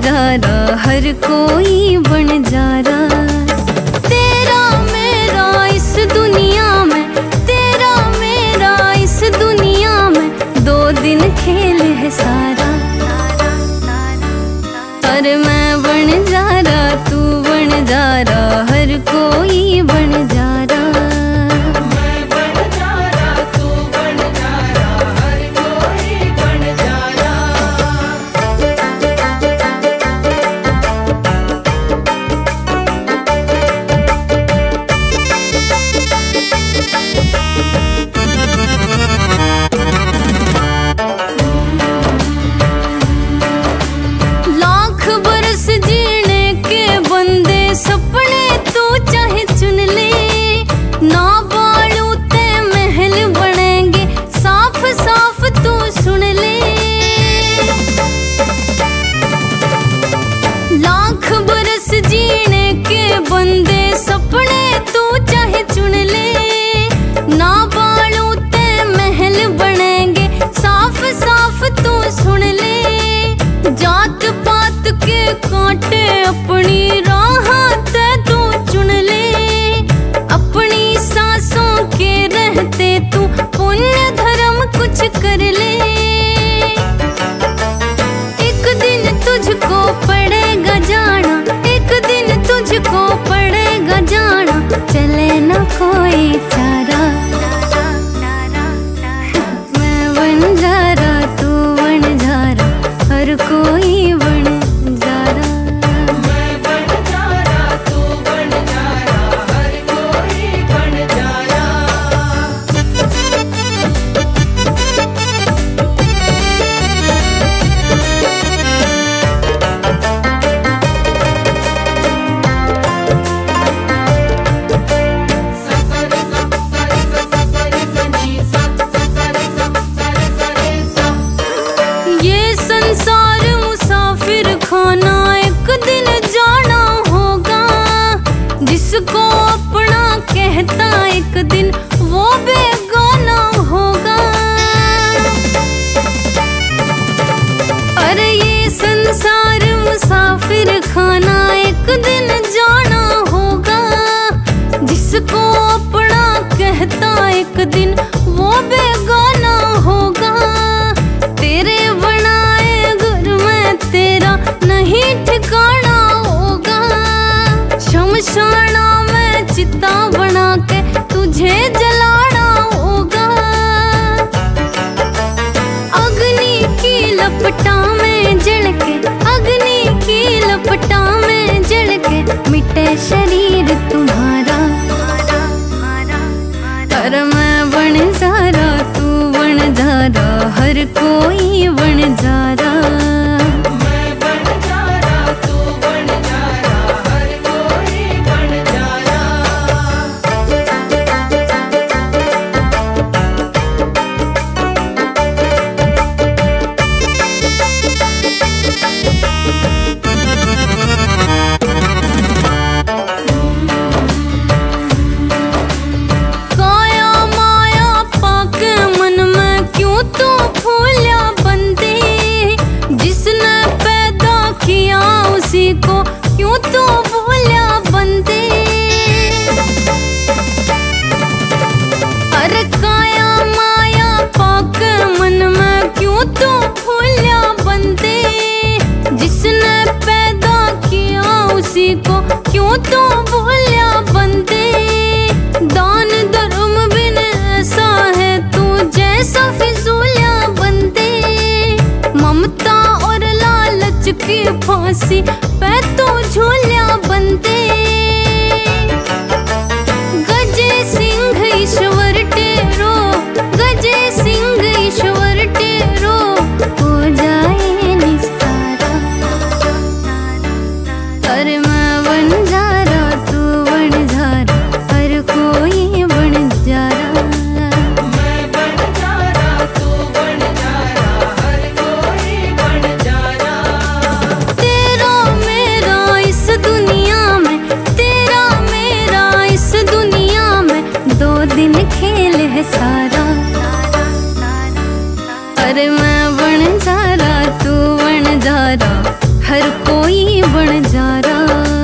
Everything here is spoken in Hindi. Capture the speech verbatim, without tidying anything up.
बंजारा, हर कोई बंजारा। तेरा मेरा इस दुनिया में, तेरा मेरा इस दुनिया में, दो दिन खेल है सारा। अरे मैं बंजारा तू बंजारा, हर कोई बंजारा। सपने तू चाहे चुन ले, ना बालू ते महल बनेंगे, साफ साफ तू सुन ले। लाख बरस जीने के बंदे सपने तू चाहे चुन ले, ना बालू ते महल बनेंगे, साफ साफ तू सुन ले। जात पात के कांटे अपनी राह ते तू चुन ले, अपनी सांसों के रहते तू पुण्य धर्म कुछ कर ले। एक दिन तुझको पड़ेगा जाना, एक दिन तुझको पड़ेगा जाना, चले न कोई चारा। मैं बंजारा तू बंजारा, हर कोई बंजारा। संसार मुसाफिर खाना, एक दिन जाना होगा। जिसको अपना कहता एक दिन वो बेगाना होगा। अरे ये संसार मुसाफिर खाना, एक दिन जाना होगा। जिसको अपना कहता एक दिन वो बेगाना होगा। तेरे बनाए घर में तेरा नहीं ठिकाना होगा। शमशाना में चिता बना के तुझे जलाना होगा। अग्नि की लपटा में जल के, अग्नि की लपटा में जल के, मिटे शरीर तुम्हारा। अरे मैं बंजारा तू बंजारा, हर कोई बंजारा। को क्यों तू भूला बंदे। अरे काया माया पाक मन में क्यों तू भूला बंदे। जिसने पैदा किया उसी को क्यों तू भूला बंदे। दान धर्म बिन ऐसा है तू जैसा फिजूलिया बंदे। ममता और लालच की फांसी पे तो झूलिया बंदे। गजे सिंह ईश्वर टेरो, गजे सिंह ईश्वर टेरो, हो जाए निस्तारा। अरे मैं बंजारा तू बंजारा, हर कोई बंजारा। दिन खेल है सारा। अरे मैं बंजारा तू बंजारा, घर कोई बन जा रहा।